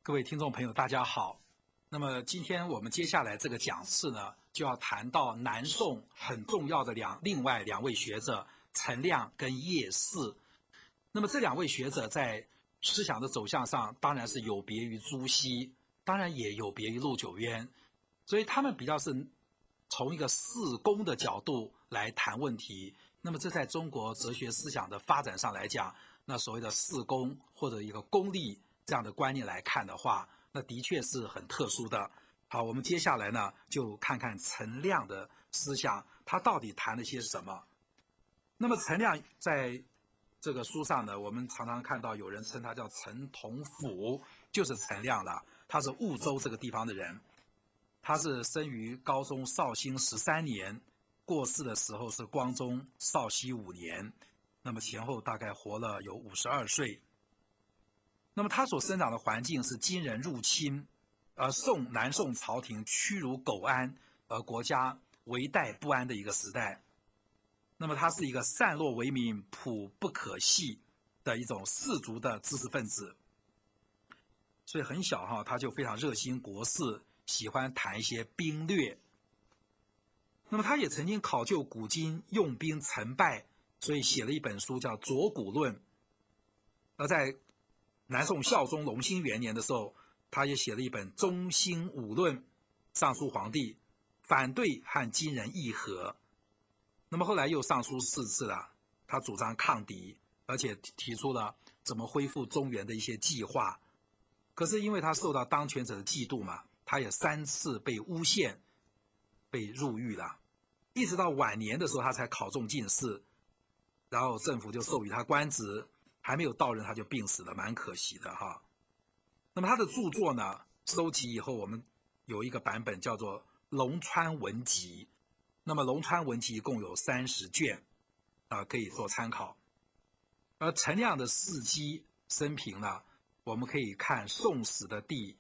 各位听众朋友，大家好。那么今天我们接下来这个讲次呢，就要谈到南宋很重要的另外两位学者陈亮跟叶适。那么这两位学者在思想的走向上，当然是有别于朱熹，当然也有别于陆九渊，所以他们比较是从一个四公的角度来谈问题。那么这在中国哲学思想的发展上来讲，那所谓的四公或者一个公立这样的观念来看的话，那的确是很特殊的。好，我们接下来呢就看看陈亮的思想，他到底谈了些什么。那么陈亮在这个书上呢，我们常常看到有人称他叫陈同甫，就是陈亮了。他是婺州这个地方的人，他是生于高宗绍兴13年，过世的时候是光宗绍熙5年，那么前后大概活了有52岁。那么他所生长的环境是金人入侵，南宋朝廷屈辱苟安，国家危殆不安的一个时代。那么他是一个散落为民、朴不可系的一种士族的知识分子，所以很小他就非常热心国事，喜欢谈一些兵略。那么他也曾经考究古今用兵成败，所以写了一本书叫《左古论》。而在南宋孝宗隆兴元年的时候，他也写了一本《中兴五论》，上书皇帝，反对和金人议和。那么后来又上书4次了，他主张抗敌，而且提出了怎么恢复中原的一些计划。可是因为他受到当权者的嫉妒嘛，他也3次被诬陷，被入狱了。一直到晚年的时候，他才考中进士，然后政府就授予他官职，还没有到任他就病死了，蛮可惜的哈。那么他的著作呢，收集以后，我们有一个版本叫做《龙川文集》。那么《龙川文集》共有30卷，可以做参考。而陈亮的事迹生平呢，我们可以看《宋史》的第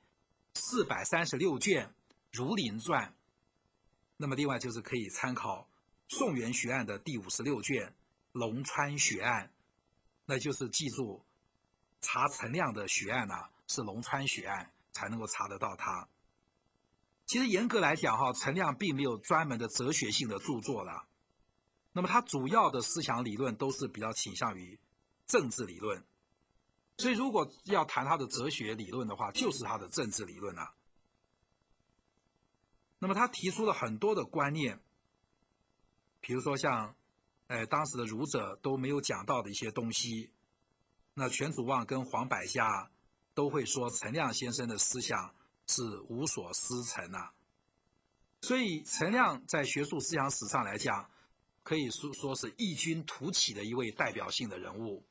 436卷《儒林传》。那么另外就是可以参考宋元学案的第56卷《龙川学案》，那就是记住查陈亮的学案是龙川学案才能够查得到他。其实严格来讲陈亮并没有专门的哲学性的著作了。那么他主要的思想理论都是比较倾向于政治理论，所以如果要谈他的哲学理论的话，就是他的政治理论了。那么他提出了很多的观念，比如说像当时的儒者都没有讲到的一些东西。那全祖望跟黄百家都会说陈亮先生的思想是无所师承所以陈亮在学术思想史上来讲，可以说是异军突起的一位代表性的人物。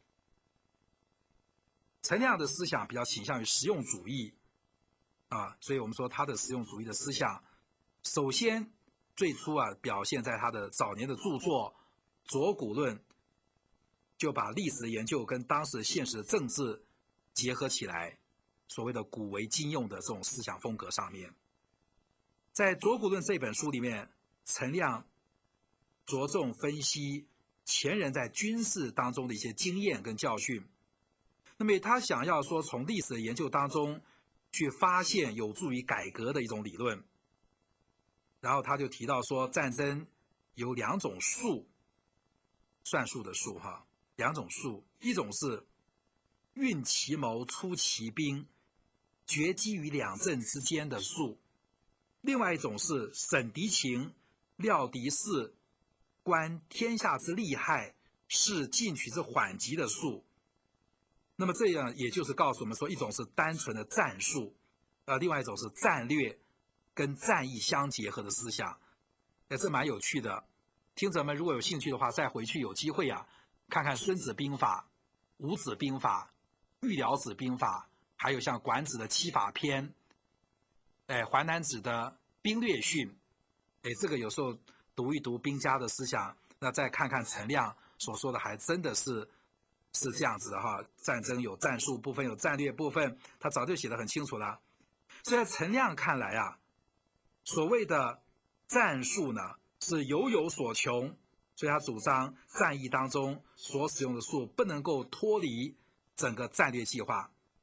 陈亮的思想比较倾向于实用主义所以我们说他的实用主义的思想，首先最初表现在他的早年的著作《左古论》，就把历史研究跟当时现实的政治结合起来，所谓的古为今用的这种思想风格上面。在《左古论》这本书里面，陈亮着重分析前人在军事当中的一些经验跟教训。那么他想要说从历史的研究当中去发现有助于改革的一种理论。然后他就提到说，战争有2种术，算术的术2种术，一种是运其谋出其兵，决击于两阵之间的术；另外一种是审敌情，料敌势，观天下之利害，是进取之缓急的术。那么这样也就是告诉我们说，一种是单纯的战术，另外一种是战略跟战役相结合的思想。这蛮有趣的。听者们如果有兴趣的话，再回去有机会看看《孙子兵法》、《五子兵法》、《尉辽子兵法》，还有像《管子》的七法篇，《淮南子》的兵略训，这个有时候读一读兵家的思想，那再看看陈亮所说的，还真的是这样子的战争有战术部分，有战略部分，他早就写得很清楚了。所以在陈亮看来所谓的战术呢，是有所穷，所以他主张战役当中所使用的术不能够脱离整个战略计划。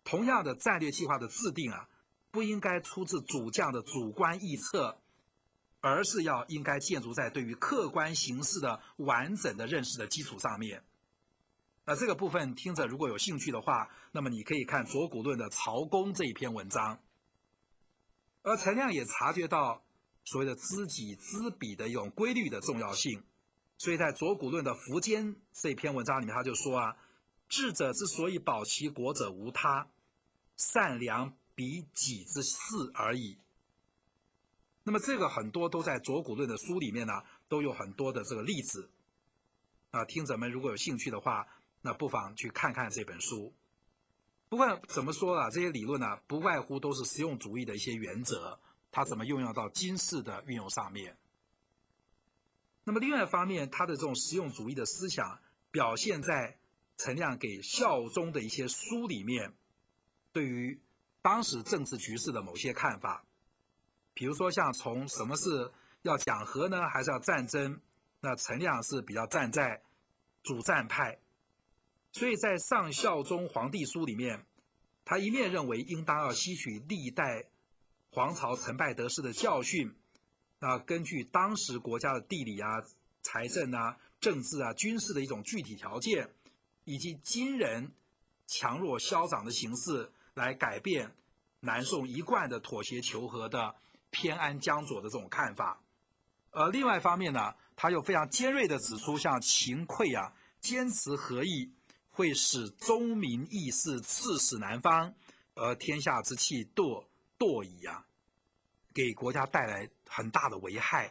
同样的战略计划的制定啊，不应该出自主将的主观臆测，而是应该建筑在对于客观形势的完整的认识的基础上面。这个部分听着如果有兴趣的话，那么你可以看左谷论的曹公这一篇文章。而陈亮也察觉到所谓的知己知彼的一种规律的重要性，所以在左谷论的苻坚这一篇文章里面，他就说啊，智者之所以保其国者无他，善良彼己之事而已。那么这个很多都在左谷论的书里面呢，都有很多的这个例子。听者们如果有兴趣的话，那不妨去看看这本书。不管怎么说啊，这些理论呢，不外乎都是实用主义的一些原则，它怎么运用到今世的运用上面。那么另外一方面，它的这种实用主义的思想表现在陈亮给孝宗的一些书里面，对于当时政治局势的某些看法。比如说像从什么是要讲和呢，还是要战争，那陈亮是比较站在主战派。所以在《上孝宗皇帝书》里面，他一面认为应当要吸取历代皇朝成败得失的教训，根据当时国家的地理啊、财政啊、政治啊、军事的一种具体条件，以及今人强弱消长的形势，来改变南宋一贯的妥协求和的偏安江左的这种看法。另外一方面呢，他又非常尖锐地指出，像秦桧啊，坚持和议，会使宗民义士刺史南方，而天下之气堕矣啊，给国家带来很大的危害。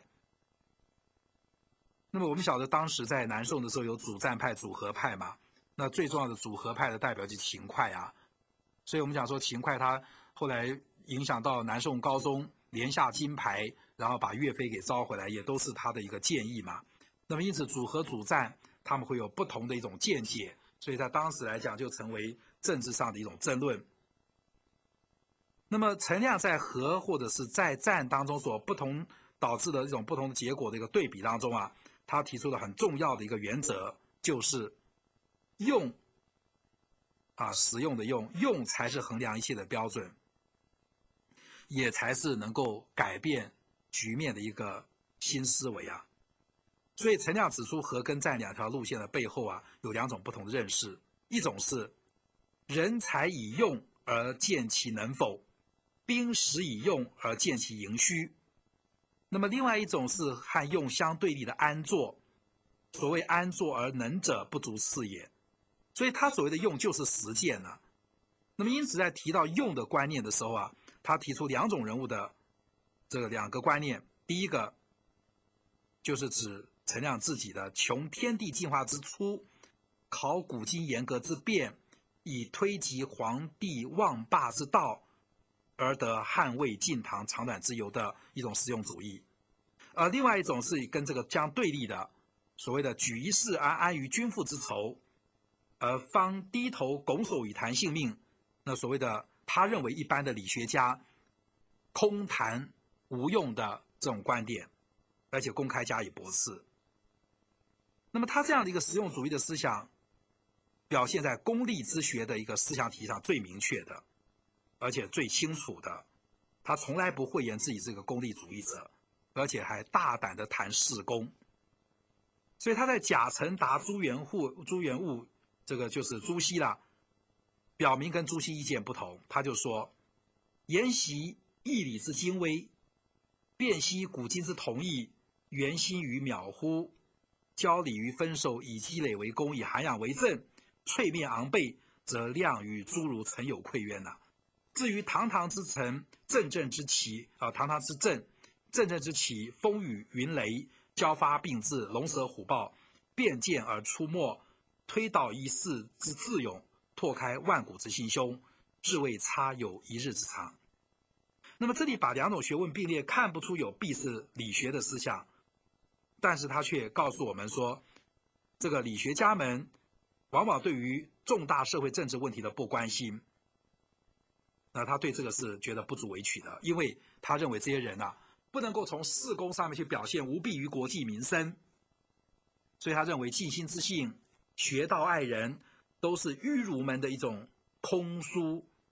那么我们晓得，当时在南宋的时候有主战派、主和派嘛，那最重要的主和派的代表就是秦桧啊，所以我们讲说秦桧他后来影响到南宋高宗连下金牌，然后把岳飞给招回来，也都是他的一个建议嘛。那么因此主和主战他们会有不同的一种见解，所以在当时来讲就成为政治上的一种争论。那么陈亮在和或者是在战当中所不同导致的一种不同的结果的一个对比当中啊，他提出了很重要的一个原则，就是用使用的用才是衡量一切的标准，也才是能够改变局面的一个新思维啊。所以陈亮指出和跟战两条路线的背后啊，有两种不同的认识，一种是人才以用而见其能否，兵实以用而见其盈虚。那么另外一种是和用相对立的安坐，所谓安坐而能者不足次也。所以他所谓的用就是实践啊。那么因此在提到用的观念的时候啊，他提出两种人物的这个两个观念。第一个就是指陈亮自己的穷天地进化之初，考古今严格之变，以推及皇帝忘霸之道，而得汉魏晋唐长短之由的一种实用主义。另外一种是跟这个相对立的，所谓的举一事而安于君父之仇，而方低头拱手以谈性命。那所谓的他认为一般的理学家空谈无用的这种观点，而且公开加以驳斥。那么他这样的一个实用主义的思想，表现在功利之学的一个思想体系上最明确的，而且最清楚的。他从来不讳言自己是个功利主义者，而且还大胆地谈事功。所以他在贾承达、朱元务，这个就是朱熹啦，表明跟朱熹意见不同。他就说：研习义理之精微，辨析古今之同义，原心于渺乎？教理于分授，以积累为功，以涵养为政，淬面昂备，则量与诸如曾有愧渊呐。至于堂堂之臣，正正之奇堂堂之正，正正之奇，风雨云雷，交发并至，龙蛇虎豹，变见而出没，推导一世之智勇，拓开万古之心胸，至未差有一日之长。那么这里把两种学问并列，看不出有必是理学的思想，但是他却告诉我们说，这个理学家们往往对于重大社会政治问题的不关心，那他对这个是觉得不足为取的，因为他认为这些人不能够从事功上面去表现无弊于国计民生，所以他认为尽心之性、学道爱人都是愚儒们的一种空疏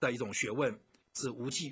的一种学问，是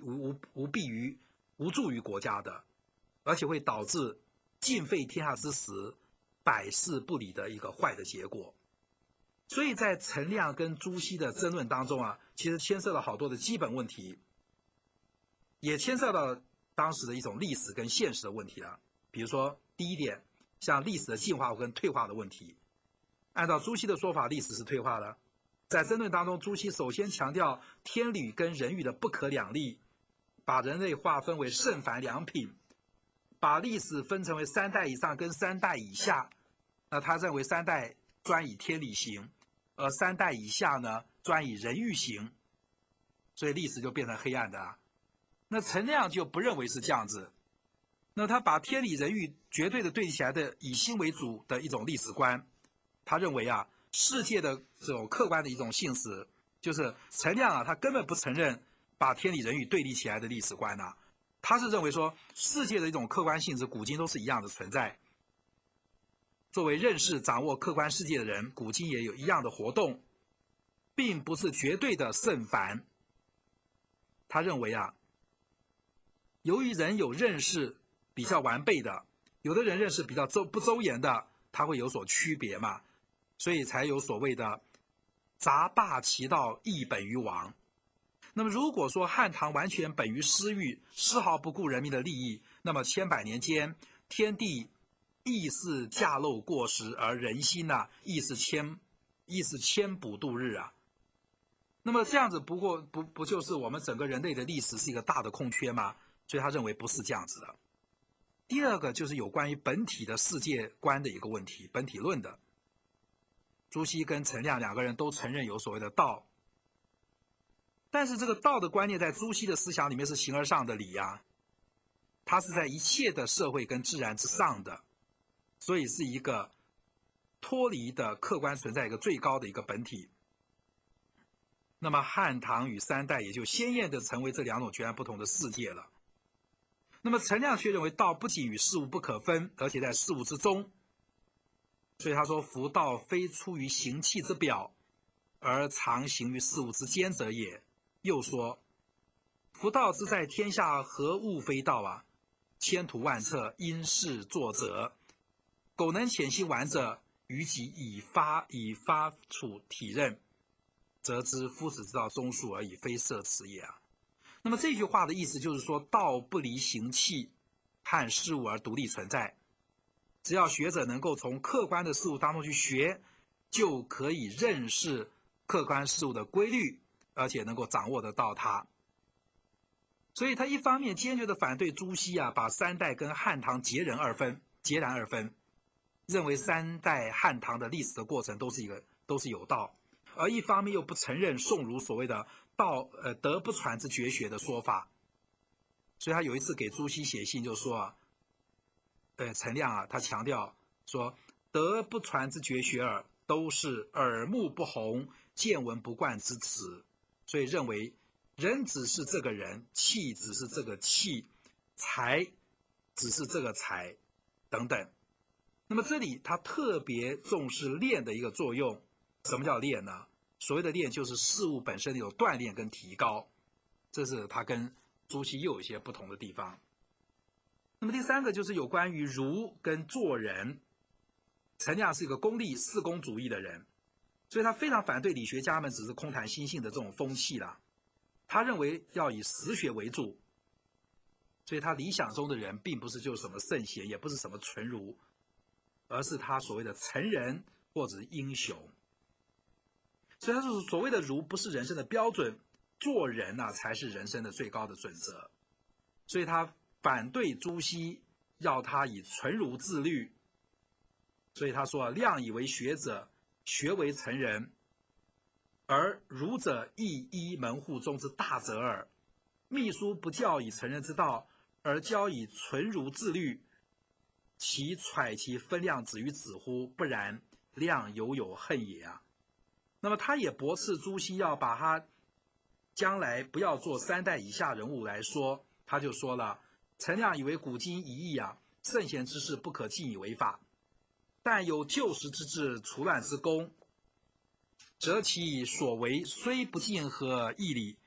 无助于国家的，而且会导致尽废天下之时，百事不理的一个坏的结果。所以在陈亮跟朱熹的争论当中啊，其实牵涉了好多的基本问题，也牵涉到当时的一种历史跟现实的问题了。比如说第一点，像历史的进化跟退化的问题。按照朱熹的说法，历史是退化的。在争论当中，朱熹首先强调天理跟人欲的不可两立，把人类划分为圣凡两品，把历史分成为3代以上跟3代以下。那他认为3代专以天理行，而3代以下呢专以人欲行，所以历史就变成黑暗的啊。那陈亮就不认为是这样子，那他把天理人欲绝对的对立起来的以心为主的一种历史观。他认为啊，世界的这种客观的一种性质，就是陈亮啊，他根本不承认把天理人欲对立起来的历史观啊，他是认为说世界的一种客观性质古今都是一样的存在。作为认识掌握客观世界的人，古今也有一样的活动，并不是绝对的圣凡。他认为啊，由于人有认识比较完备的，有的人认识比较不周延的，他会有所区别嘛，所以才有所谓的杂霸其道，亦本于王。那么如果说汉唐完全本于私欲，丝毫不顾人民的利益，那么千百年间，天地亦是驾漏过时，而人心呢，亦是千补度日啊。那么这样子不就是我们整个人类的历史是一个大的空缺吗？所以他认为不是这样子的。第二个就是有关于本体的世界观的一个问题，本体论的。朱熹跟陈亮两个人都承认有所谓的道，但是这个道的观念在朱熹的思想里面是形而上的理啊，它是在一切的社会跟自然之上的，所以是一个脱离的客观存在一个最高的一个本体。那么汉唐与3代也就鲜艳的成为这两种截然不同的世界了。那么陈亮却认为道不仅与事物不可分，而且在事物之中，所以他说夫道非出于行气之表，而常行于事物之间者也。又说夫道之在天下，何物非道啊？千途万辙，因事作则。苟能潜心玩者，于己以发处体认，则知夫子之道中术而已，非色此也啊。那么这句话的意思就是说，道不离行气和事物而独立存在，只要学者能够从客观的事物当中去学，就可以认识客观事物的规律，而且能够掌握得到它。所以他一方面坚决地反对朱熹啊，把3代跟汉唐截然二分，认为3代汉唐的历史的过程都是有道，而一方面又不承认宋儒所谓的德不传之绝学的说法。所以他有一次给朱熹写信就说啊，陈亮啊，他强调说德不传之绝学耳，都是耳目不红，见闻不惯之词。所以认为人只是这个人，气只是这个气，才只是这个才等等。那么这里他特别重视练的一个作用。什么叫练呢？所谓的练就是事物本身的一种锻炼跟提高，这是他跟朱熹又有一些不同的地方。那么第三个就是有关于儒跟做人。陈亮是一个功利四功主义的人，所以他非常反对理学家们只是空谈心性的这种风气啦。他认为要以实学为主，所以他理想中的人并不是就是什么圣贤，也不是什么纯儒，而是他所谓的成人或者是英雄。所以他说所谓的儒不是人生的标准，做人啊才是人生的最高的准则。所以他反对朱熹要他以纯儒自律。所以他说量以为学者，学为成人，而儒者亦依门户中之大则耳。秘书不教以成人之道，而教以纯儒自律，其揣其分量止于子乎？不然，量有恨也啊。那么他也驳斥朱熹要把他将来不要做3代以下人物来说，他就说了，陈亮以为古今一义啊，圣贤之事不可尽以为法，但有救时之志，除乱之功，则其所为虽不尽合义理，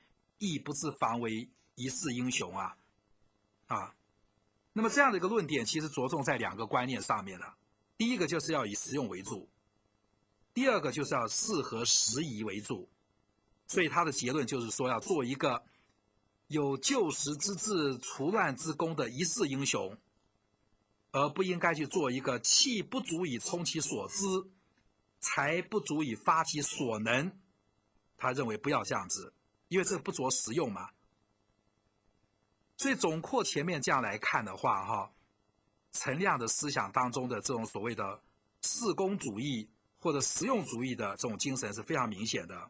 亦不自防为一世英雄啊。那么这样的一个论点，其实着重在2个观念上面了。第一个就是要以实用为主，第二个就是要适合时宜为主。所以他的结论就是说，要做一个有救时之志、除乱之功的一世英雄，而不应该去做一个气不足以充其所知，才不足以发其所能。他认为不要这样子，因为这不着实用嘛。所以总括前面这样来看的话，陈亮的思想当中的这种所谓的事功主义或者实用主义的这种精神是非常明显的。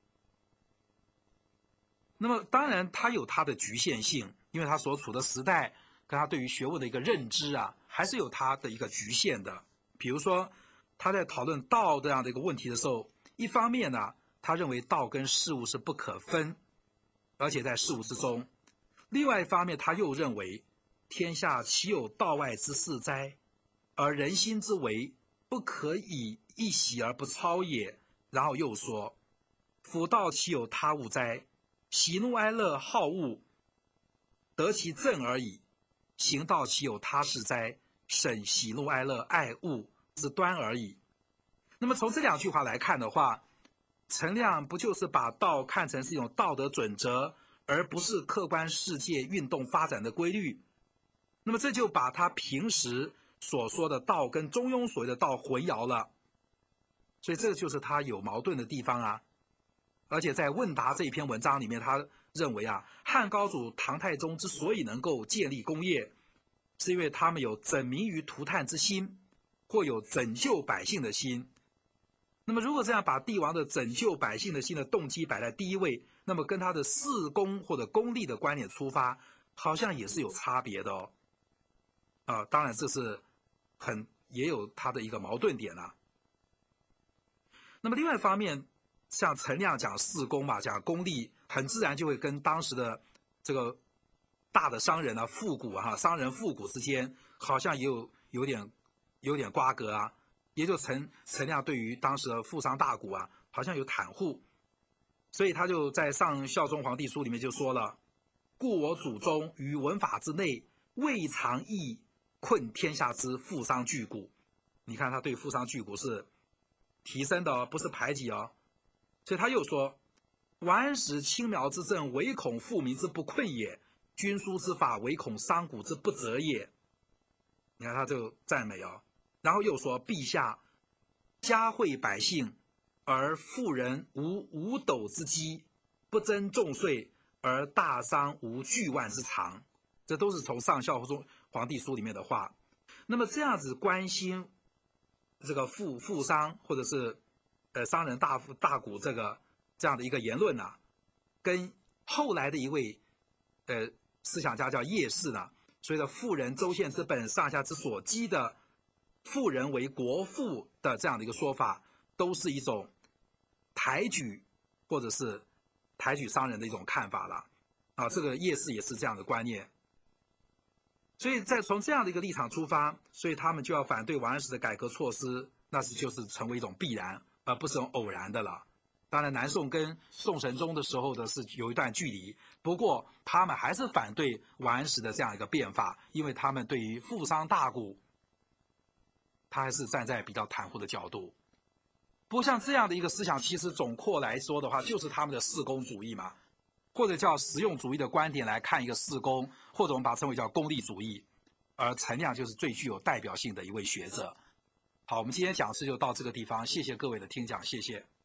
那么当然他有他的局限性，因为他所处的时代跟他对于学问的一个认知啊，还是有他的一个局限的。比如说他在讨论道这样的一个问题的时候，一方面呢，他认为道跟事物是不可分，而且在事物之中；另外一方面，他又认为天下岂有道外之事哉？而人心之为，不可以一习而不操也。然后又说：夫道岂有他物哉？喜怒哀乐好恶，得其正而已。行道岂有他事哉？审喜怒哀乐爱恶之端而已。那么从这2句话来看的话，陈亮不就是把道看成是一种道德准则，而不是客观世界运动发展的规律？那么这就把他平时所说的道跟中庸所谓的道混淆了，所以这就是他有矛盾的地方啊。而且在问答这一篇文章里面，他认为汉高祖唐太宗之所以能够建立功业，是因为他们有拯民于涂炭之心，或有拯救百姓的心。那么如果这样把帝王的拯救百姓的心的动机摆在第一位，那么跟他的事功或者功利的观念出发，好像也是有差别的哦。当然这是也有他的一个矛盾点啊。那么另外一方面，像陈亮讲事功嘛，讲功利，很自然就会跟当时的这个大的商人复贾商人复贾之间好像也有点瓜葛啊。也就陈亮对于当时的富商大贾好像有袒护，所以他就在上孝宗皇帝书里面就说了：故我祖宗于文法之内，未尝意困天下之富商巨贾。你看他对富商巨贾是提升的不是排挤哦。所以他又说：王安石轻描之政，唯恐富民之不困也；军书之法，唯恐商贾之不责也。你看他就赞美哦。然后又说：陛下嘉惠百姓，而富人无五斗之积，不征重税，而大商无巨万之长。这都是从上孝宗皇帝书里面的话。那么这样子关心这个富商或者是商人大贾这样的一个言论跟后来的一位思想家叫叶氏所谓的富人州县之本，上下之所积的富人为国富的这样的一个说法，都是一种抬举或者是抬举商人的一种看法了这个叶氏也是这样的观念。所以在从这样的一个立场出发，所以他们就要反对王安石的改革措施，那就是成为一种必然，而不是一种偶然的了。当然南宋跟宋神宗的时候的是有一段距离，不过他们还是反对王安石的这样一个变法，因为他们对于富商大贾他还是站在比较袒护的角度。不过像这样的一个思想，其实总括来说的话，就是他们的事功主义嘛，或者叫实用主义的观点来看一个事功，或者我们把它称为叫功利主义。而陈亮就是最具有代表性的一位学者。好，我们今天讲师就到这个地方，谢谢各位的听讲，谢谢。